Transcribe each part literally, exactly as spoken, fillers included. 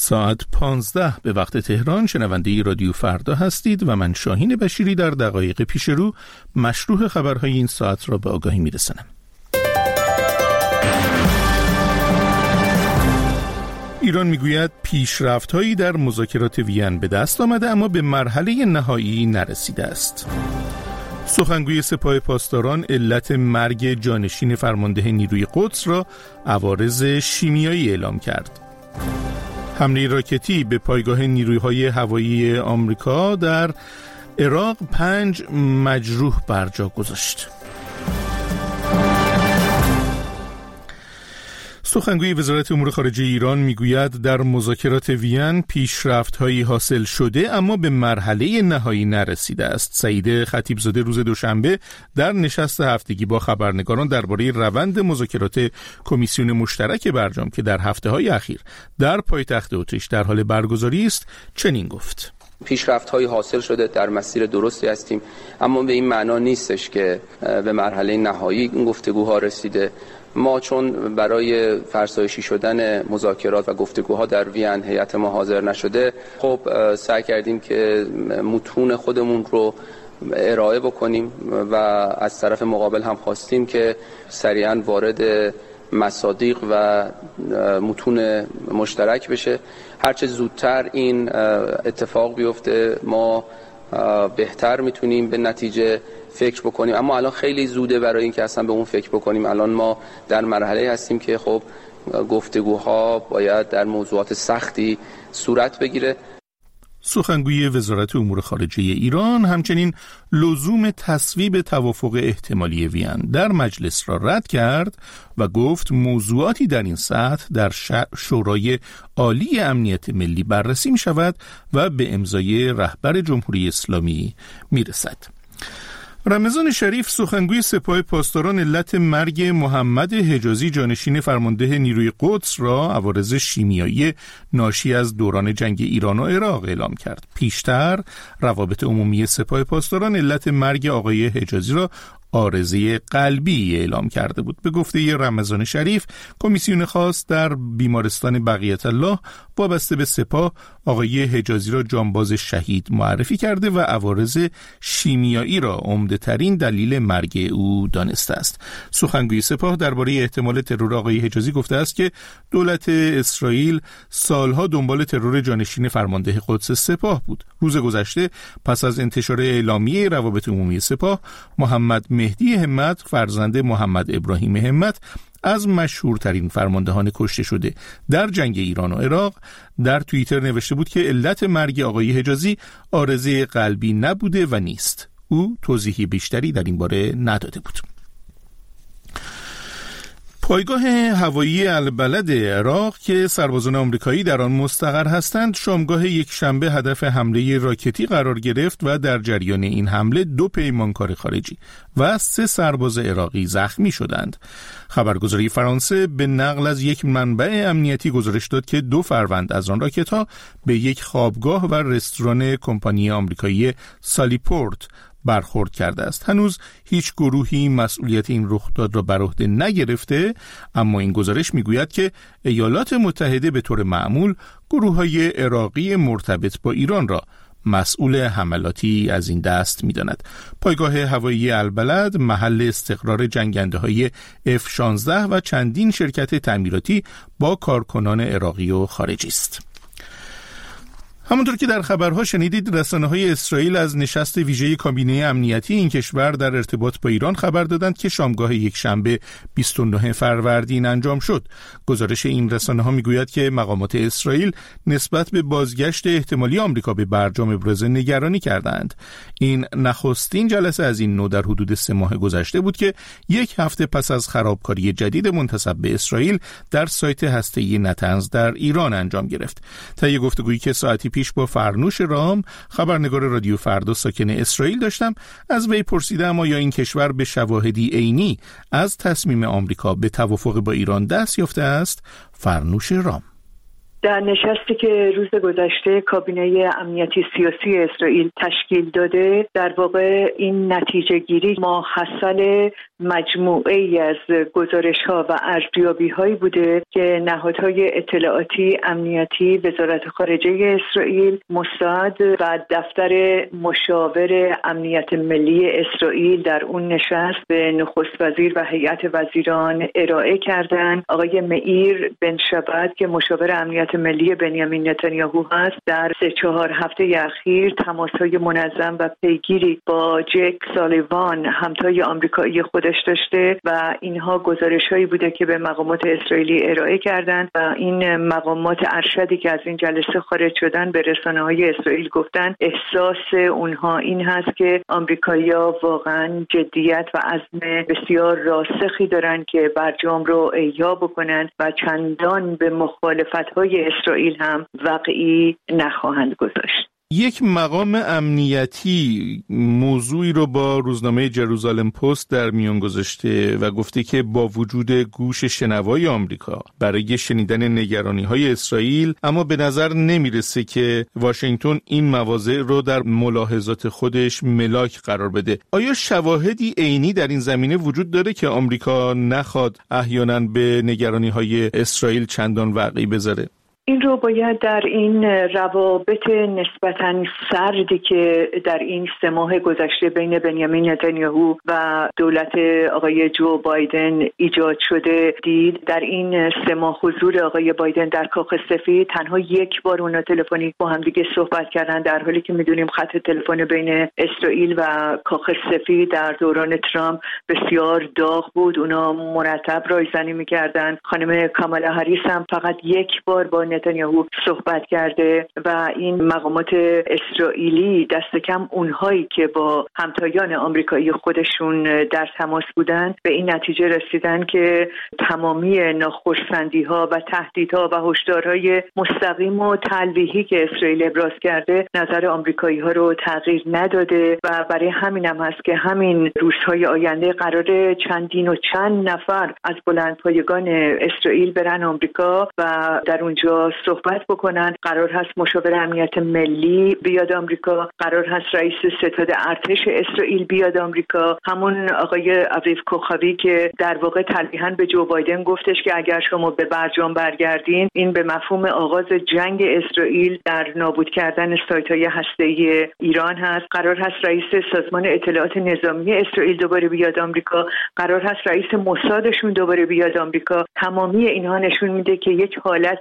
ساعت پانزده به وقت تهران شنونده رادیو فردا هستید و من شاهین بشیری در دقایق پیش رو مشروح خبرهای این ساعت را به آگاهی میرسانم. ایران میگوید پیشرفت‌هایی در مذاکرات وین به دست آمده اما به مرحله نهایی نرسیده است. سخنگوی سپاه پاسداران علت مرگ جانشین فرمانده نیروی قدس را عوارض شیمیایی اعلام کرد. حمله راکتی به پایگاه نیروهای هوایی آمریکا در عراق پنج مجروح بر جا گذاشت. سخنگوی وزارت امور خارجه ایران میگوید در مذاکرات وین پیشرفت‌هایی حاصل شده اما به مرحله نهایی نرسیده است. سعید خطیبزاده روز دوشنبه در نشست هفتگی با خبرنگاران درباره روند مذاکرات کمیسیون مشترک برجام که در هفته‌های اخیر در پایتخت اتریش در حال برگزاری است چنین گفت: پیشرفت‌هایی حاصل شده، در مسیر درستی هستیم، اما به این معنا نیستش که به مرحله نهایی این گفتگوها رسیده. ما چون برای فرسایشی شدن مذاکرات و گفتگوها در وین هیئت ما حاضر نشده، خب سعی کردیم که متون خودمون رو ارائه بکنیم و از طرف مقابل هم خواستیم که سریعاً وارد مصادیق و متون مشترک بشه. هرچه زودتر این اتفاق بیفته ما بهتر میتونیم به نتیجه فکر بکنیم، اما الان خیلی زوده برای این که اصلا به اون فکر بکنیم. الان ما در مرحله هستیم که خب گفتگوها باید در موضوعات سختی صورت بگیره. سخنگوی وزارت امور خارجه ایران همچنین لزوم تصویب توافق احتمالی وین در مجلس را رد کرد و گفت موضوعاتی در این سطح در شورای عالی امنیت ملی بررسی می شود و به امضای رهبر جمهوری اسلامی می رسد. رمضان شریف سخنگوی سپاه پاسداران علت مرگ محمد حجازی جانشین فرمانده نیروی قدس را عوارض شیمیایی ناشی از دوران جنگ ایران و عراق اعلام کرد. پیشتر روابط عمومی سپاه پاسداران علت مرگ آقای حجازی را عارضه قلبی اعلام کرده بود. به گفته رمضان شریف، کمیسیون خاص در بیمارستان بقیت الله وابسته به سپاه آقای حجازی را جانباز شهید معرفی کرده و عوارض شیمیایی را عمده ترین دلیل مرگ او دانسته است. سخنگوی سپاه درباره احتمال ترور آقای حجازی گفته است که دولت اسرائیل سالها دنبال ترور جانشین فرمانده قدس سپاه بود. روز گذشته پس از انتشار اعلامیه روابط عمومی سپاه، محمد مهدی همت فرزند محمد ابراهیم همت از مشهورترین فرماندهان کشته شده در جنگ ایران و عراق در توییتر نوشته بود که علت مرگ آقای حجازی عارضه قلبی نبوده و نیست. او توضیحی بیشتری در این باره نداده بود. پایگاه هوایی البلد عراق که سربازان آمریکایی در آن مستقر هستند شامگاه یک شنبه هدف حمله راکتی قرار گرفت و در جریان این حمله دو پیمانکار خارجی و سه سرباز عراقی زخمی شدند. خبرگزاری فرانسه به نقل از یک منبع امنیتی گزارش داد که دو فروند از آن راکت‌ها به یک خوابگاه و رستوران کمپانی آمریکایی سالیپورت برخورد کرده است. هنوز هیچ گروهی مسئولیت این رخداد را بر عهده نگرفته، اما این گزارش میگوید که ایالات متحده به طور معمول گروه‌های عراقی مرتبط با ایران را مسئول حملاتی از این دست می‌داند. پایگاه هوایی البلد محل استقرار جنگنده‌های اف شانزده و چندین شرکت تعمیراتی با کارکنان عراقی و خارجی است. همونطور که در خبرها شنیدید، رسانه‌های اسرائیل از نشست ویژه کابینه امنیتی این کشور در ارتباط با ایران خبر دادند که شامگاه یک شنبه بیست و نه فروردین انجام شد. گزارش این رسانه‌ها میگوید که مقامات اسرائیل نسبت به بازگشت احتمالی آمریکا به برجام ابراز نگرانی کردند. این نخستین جلسه از این نوع در حدود سه ماه گذشته بود که یک هفته پس از خرابکاری جدید منتسب به اسرائیل در سایت هسته‌ای نتنز در ایران انجام گرفت. طی گفتگویی که ساعتی پیش با فرنوش رام، خبرنگار رادیو فردا ساکن اسرائیل، داشتم از وی پرسیدم آیا این کشور به شواهدی عینی از تصمیم آمریکا به توافق با ایران دست یافته است. فرنوش رام: در نشستی که روز گذشته کابینه امنیتی سیاسی اسرائیل تشکیل داده، در واقع این نتیجه گیری ماحصل مجموعه ای از گزارش ها و ارزیابی هایی بوده که نهادهای اطلاعاتی امنیتی، وزارت خارجه اسرائیل، موساد و دفتر مشاور امنیت ملی اسرائیل در اون نشست به نخست وزیر و هیئت وزیران ارائه کردند. آقای مئیر بن شبت که مشاور امنیت ملی بنیامین نتانیاهو هست، در سه چهار هفته اخیر تماس‌های منظم و پیگیری با جک سالیوان همتای آمریکایی خودش داشته و اینها گزارش‌هایی بوده که به مقامات اسرائیلی ارائه کردند و این مقامات ارشدی که از این جلسه خارج شدن به رسانه‌های اسرائیل گفتن احساس اونها این هست که آمریکایی‌ها واقعاً جدیت و عزم بسیار راسخی دارن که برجام رو احیا بکنن و چندان به مخالفت‌های اسرائیل هم وقعی نخواهند گذاشت. یک مقام امنیتی موضوعی رو با روزنامه جروزالم پست در میان گذاشته و گفته که با وجود گوش شنوای آمریکا برای شنیدن نگرانی‌های اسرائیل، اما به نظر نمیرسه که واشنگتن این مواضع رو در ملاحظات خودش ملاک قرار بده. آیا شواهدی عینی در این زمینه وجود داره که آمریکا نخواد احیانا به نگرانی‌های اسرائیل چندان وقعی بذاره؟ این رو باید در این روابط نسبتاً سردی که در این سه ماه گذشته بین بنیامین نتانیاهو و دولت آقای جو بایدن ایجاد شده دید. در این سه ماه حضور آقای بایدن در کاخ سفید تنها یک بار اونا تلفنی با هم دیگه صحبت کردن، در حالی که میدونیم خط تلفن بین اسرائیل و کاخ سفید در دوران ترامپ بسیار داغ بود. اونا مرتب رایزنی میکردن. خانم کامالا هریس هم فقط یک بار با نتانیاهو صحبت کرده و این مقامات اسرائیلی دست کم اونهایی که با همتایان آمریکایی خودشون در تماس بودن به این نتیجه رسیدن که تمامی ناخرسندی‌ها و تهدیدها و هشدارهای مستقیم و تلویحی که اسرائیل ابراز کرده نظر آمریکایی‌ها رو تغییر نداده و برای همین هم هست که همین روزهای آینده قراره چندین و چند نفر از بلندپایگان اسرائیل برن آمریکا و در اونجا صحبت بکنن. قرار هست مشاور امنیت ملی بیاد آمریکا، قرار هست رئیس ستاد ارتش اسرائیل بیاد آمریکا، همون آقای عفیف کوخاوی که در واقع تلویحاً به جو بایدن گفتش که اگر شما به برجام برگردین این به مفهوم آغاز جنگ اسرائیل در نابود کردن سایت‌های هسته‌ای ایران هست. قرار هست رئیس سازمان اطلاعات نظامی اسرائیل دوباره بیاد آمریکا، قرار هست رئیس موسادشون دوباره بیاد آمریکا. تمامی اینها نشون میده که یک حالت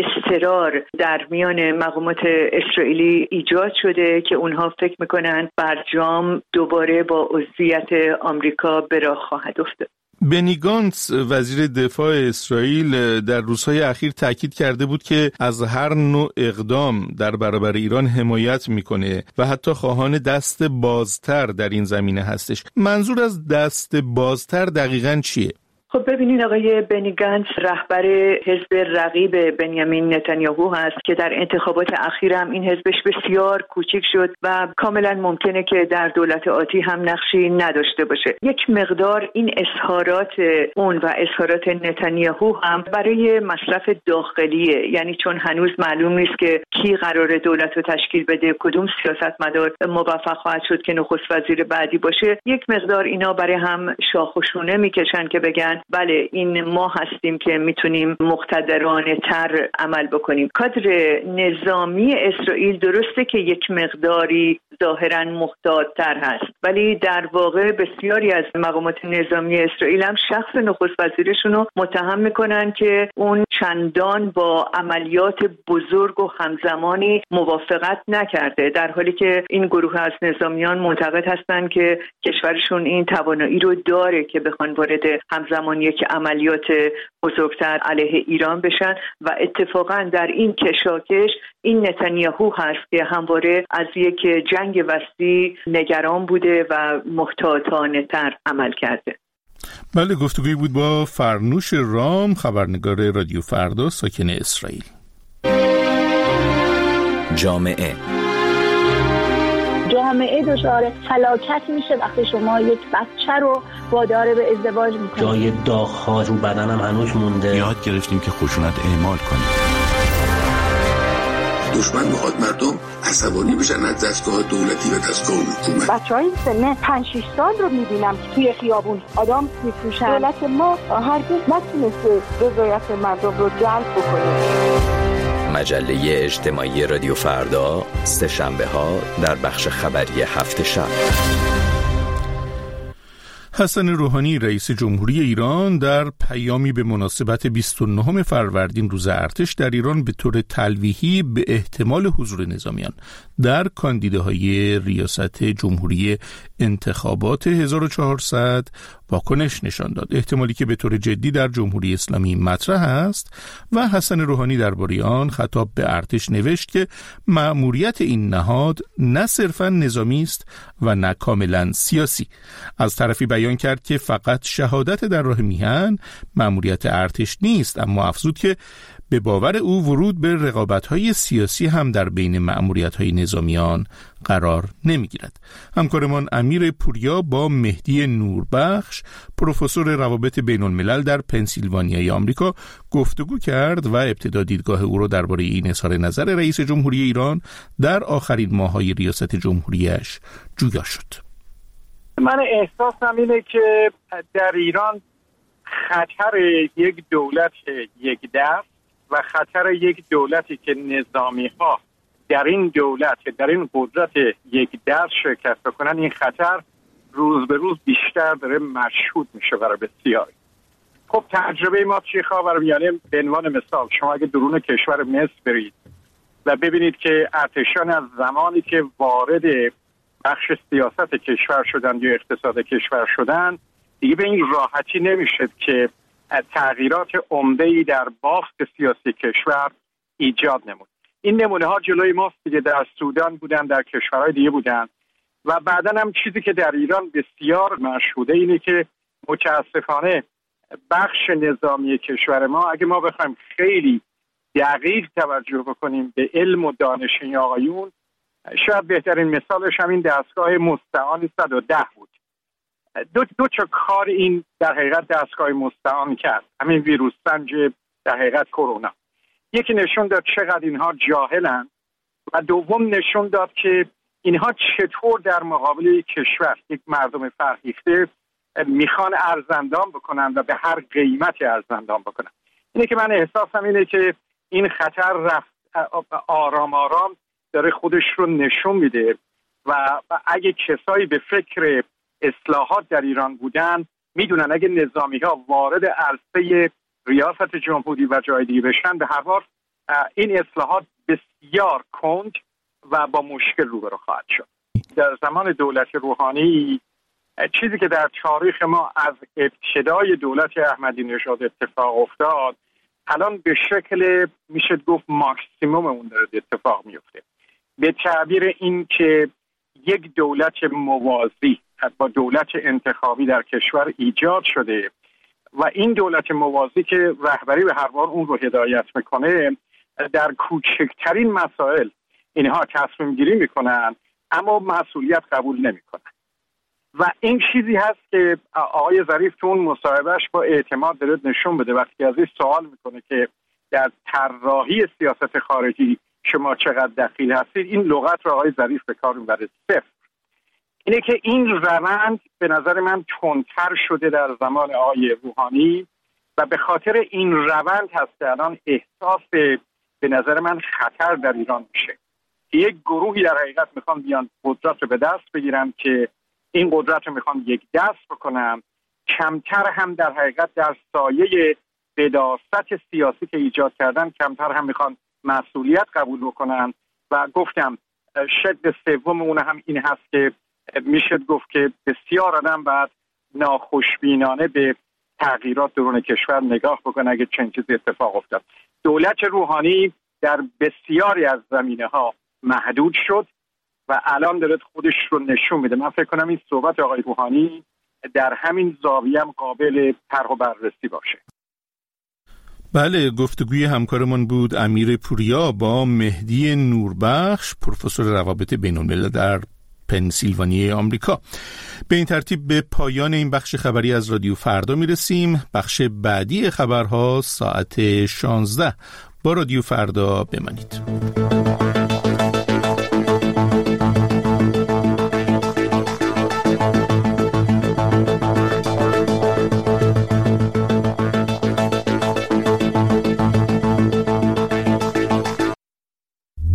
استرار در میان مقامات اسرائیلی ایجاد شده که اونها فکر میکنن برجام دوباره با عضویت آمریکا به راه خواهد افتاد. بنی گانتس وزیر دفاع اسرائیل در روزهای اخیر تاکید کرده بود که از هر نوع اقدام در برابر ایران حمایت میکنه و حتی خواهان دست بازتر در این زمینه هستش. منظور از دست بازتر دقیقاً چیه؟ خب ببینید، آقای بنی گانتس رهبر حزب رقیب بنیامین نتانیاهو هست که در انتخابات اخیر هم این حزبش بسیار کوچیک شد و کاملا ممکنه که در دولت آتی هم نقشی نداشته باشه. یک مقدار این اظهارات اون و اظهارات نتانیاهو هم برای مصرف داخلیه، یعنی چون هنوز معلوم نیست که کی قرار دولت رو تشکیل بده، کدوم سیاستمدار موفق خواهد شد که نخست وزیر بعدی باشه. یک مقدار اینا برای هم شاخ و شونه میکشن که بگن بله این ما هستیم که میتونیم مقتدرانه تر عمل بکنیم. کادر نظامی اسرائیل درسته که یک مقداری ظاهراً محتاط‌تر هست، ولی در واقع بسیاری از مقامات نظامی اسرائیل هم شخص نخست وزیرشون رو متهم میکنن که اون چندان با عملیات بزرگ و همزمانی موافقت نکرده، در حالی که این گروه از نظامیان معتقد هستن که کشورشون این توانایی رو داره که بخوان وارد همزمان یک عملیات بزرگتر علیه ایران بشن و اتفاقا در این کشاکش این نتانیاهو هست که همواره از یک جنگ وسیع نگران بوده و محتاطانه تر عمل کرده. بله، گفتگویی بود با فرنوش رام، خبرنگار رادیو فردا، ساکن اسرائیل. جامعه جامعه دچار فلاکت میشه وقتی شما یک بچه رو وادار به ازدواج میکنید. جای داغ‌ها رو بدنم هنوز مونده. یاد گرفتیم که خشونت اعمال کنیم. دشمن میخواد مردم عصبانی بشن از دستگاه دولتی و دستگاه حکومت. بچهای سن پنج شش سال رو میبینم که توی خیابون آدم میفروشن. دولت ما هرگز نتونسته رضایت مردم رو جلب بکنه. مجله اجتماعی رادیو فردا، سه شنبه ها در بخش خبری هفت شب. حسن روحانی رئیس جمهوری ایران در پیامی به مناسبت بیست و نهم فروردین روز ارتش در ایران به طور تلویحی به احتمال حضور نظامیان در کاندیداهای ریاست جمهوری انتخابات هزار و چهارصد واکنش نشان داد، احتمالی که به طور جدی در جمهوری اسلامی مطرح است و حسن روحانی درباره آن خطاب به ارتش نوشت که مأموریت این نهاد نه صرفاً نظامی است و نه کاملاً سیاسی. از طرفی بیان کرد که فقط شهادت در راه میهن مأموریت ارتش نیست، اما افزود که به باور او ورود به رقابت‌های سیاسی هم در بین مأموریت‌های نظامیان قرار نمی‌گیرد. همکارمان امیر پوریا با مهدی نوربخش، پروفسور روابط بین‌الملل در پنسیلوانیای آمریکا گفتگو کرد و ابتدا دیدگاه او را درباره این اظهار نظر رئیس جمهوری ایران در آخرین ماه‌های ریاست جمهوریش جویا شد. من احساسم اینه که در ایران خطر یک دولت یک دست و خطر یک دولتی که نظامی ها در این دولت در این قدرت یک دست شرکت بکنن، این خطر روز به روز بیشتر داره مشهود میشه برای بسیاری. خب تجربه ما چی خواهر میانه؟ به عنوان مثال شما اگه درون کشور مصر برید و ببینید که ارتشان از زمانی که وارد بخش سیاست کشور شدن یا اقتصاد کشور شدن دیگه به این راحتی نمیشه که تغییرات عمده‌ای در بافت سیاسی کشور ایجاد نمود. این نمونه ها جلوی ماست دیگه، در سودان بودن، در کشورهای دیگه بودن و بعدن هم چیزی که در ایران بسیار مشهوده اینه که متاسفانه بخش نظامی کشور ما، اگه ما بخوایم خیلی دقیق توجه بکنیم به علم و دانش این آقایون، شاید بهترین مثالش همین دستگاه مستعان صد و ده بود. دو دو تا کار این در حقیقت دستگاه مستعان کرد، همین ویروس سنج در حقیقت کرونا. یکی نشون داد چقدر اینها جاهلن و دوم نشون داد که اینها چطور در مقابل کشور، یک مردم فرهیخته، میخوان ارزندام بکنن و به هر قیمتی ارزندام بکنن. اینه که من احساسم اینه که این خطر رفت آرام آرام داره خودش رو نشون میده و اگه کسایی به فکر اصلاحات در ایران بودن میدونن اگه نظامی ها وارد عرصه ریاست جمهوری و جای دیگه بشن، به هر حال این اصلاحات بسیار کند و با مشکل روبرو خواهد شد. در زمان دولت روحانی چیزی که در تاریخ ما از ابتدای دولت احمدی نژاد اتفاق افتاد الان به شکل میشه گفت ماکسیموم اون داره اتفاق میفته. به تعبیر این که یک دولت موازی با دولت انتخابی در کشور ایجاد شده و این دولت موازی که رهبری به هر حال اون رو هدایت میکنه، در کوچکترین مسائل اینها تصمیم گیری میکنن اما مسئولیت قبول نمیکنن و این چیزی هست که آقای ظریف تو اون مصاحبهش با اعتماد داره نشون بده. وقتی از این سوال میکنه که در طراحی سیاست خارجی شما چقدر دخیل هستید، این لغت رو آقای ظریف به کار میبره، صفر. اینه که این روند به نظر من تندتر شده در زمان آقای روحانی و به خاطر این روند هست که الان احساس به نظر من خطر در ایران میشه. یک گروهی در حقیقت میخوان بیان قدرت رو به دست بگیرن که این قدرت رو میخوان یک دست بکنن، کمتر هم در حقیقت در سایه بداست سیاسی که ایجاد کردن کمتر هم میخوان مسئولیت قبول بکنن و گفتم شکل سوم اون هم این هست که میشه گفت که بسیار آدم باید ناخوشبینانه به تغییرات درون کشور نگاه بکنه اگه چنین چیزی اتفاق افتاد. دولت روحانی در بسیاری از زمینه‌ها محدود شد و الان داره خودش رو نشون میده. من فکر کنم این صحبت آقای روحانی در همین زاویه هم قابل طرح و بررسی باشه. بله، گفتگوی همکارمان بود امیر پوریا با مهدی نوربخش، پروفسور روابط بین‌الملل در پنسیلوانیای آمریکا. به این ترتیب به پایان این بخش خبری از رادیو فردا میرسیم. بخش بعدی خبرها ساعت شانزده با رادیو فردا بمانید.